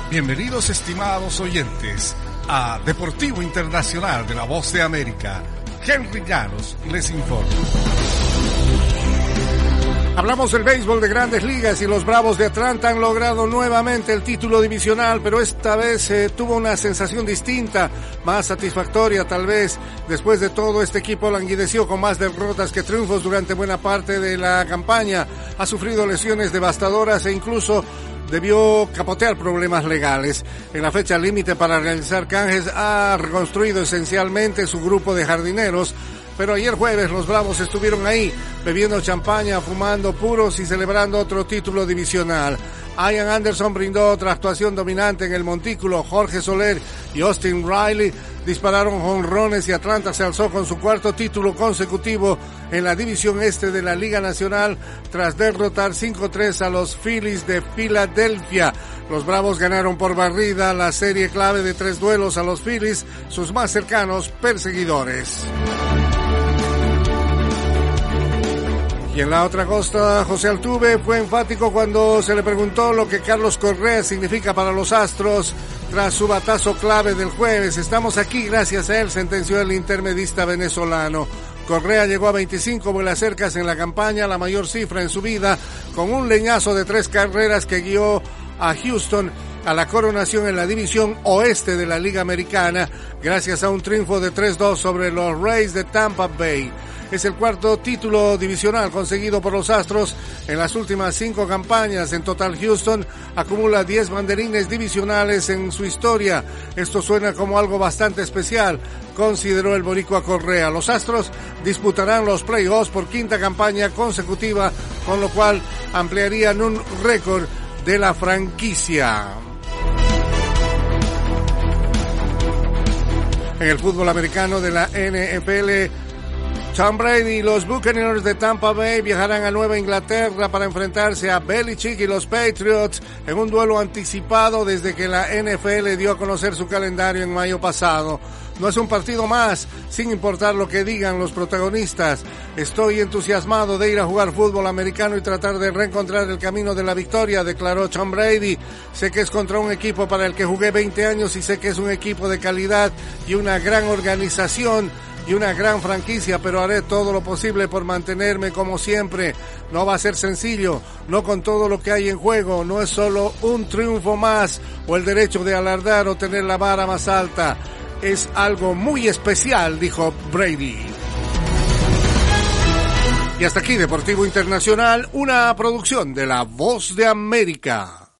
Bienvenidos, estimados oyentes, a Deportivo Internacional de la Voz de América. Henry Llanos les informa. Hablamos del béisbol de Grandes Ligas y los Bravos de Atlanta han logrado nuevamente el título divisional, pero esta vez tuvo una sensación distinta, más satisfactoria tal vez. Después de todo, este equipo languideció con más derrotas que triunfos durante buena parte de la campaña. Ha sufrido lesiones devastadoras e incluso debió capotear problemas legales. En la fecha límite para realizar canjes ha reconstruido esencialmente su grupo de jardineros, pero ayer jueves los Bravos estuvieron ahí, bebiendo champaña, fumando puros y celebrando otro título divisional. Ian Anderson brindó otra actuación dominante en el montículo. Jorge Soler y Austin Riley dispararon jonrones y Atlanta se alzó con su cuarto título consecutivo en la división este de la Liga Nacional tras derrotar 5-3 a los Phillies de Filadelfia. Los Bravos ganaron por barrida la serie clave de 3 duelos a los Phillies, sus más cercanos perseguidores. Y en la otra costa, José Altuve fue enfático cuando se le preguntó lo que Carlos Correa significa para los Astros tras su batazo clave del jueves. Estamos aquí gracias a él, sentenció el intermedista venezolano. Correa llegó a 25 vuelas cercas en la campaña, la mayor cifra en su vida, con un leñazo de 3 carreras que guió a Houston a la coronación en la división oeste de la Liga Americana, gracias a un triunfo de 3-2 sobre los Rays de Tampa Bay. Es el cuarto título divisional conseguido por los Astros en las últimas 5 campañas. En total, Houston acumula 10 banderines divisionales en su historia. Esto suena como algo bastante especial, consideró el boricua Correa. Los Astros disputarán los playoffs por 5ª campaña consecutiva, con lo cual ampliarían un récord de la franquicia. En el fútbol americano de la NFL, Tom Brady y los Buccaneers de Tampa Bay viajarán a Nueva Inglaterra para enfrentarse a Belichick y los Patriots en un duelo anticipado desde que la NFL dio a conocer su calendario en mayo pasado. No es un partido más, sin importar lo que digan los protagonistas. Estoy entusiasmado de ir a jugar fútbol americano y tratar de reencontrar el camino de la victoria, declaró Tom Brady. Sé que es contra un equipo para el que jugué 20 años y sé que es un equipo de calidad y una gran organización y una gran franquicia, pero haré todo lo posible por mantenerme como siempre. No va a ser sencillo, no con todo lo que hay en juego, no es solo un triunfo más o el derecho de alardar o tener la vara más alta. Es algo muy especial, dijo Brady. Y hasta aquí Deportivo Internacional, una producción de La Voz de América.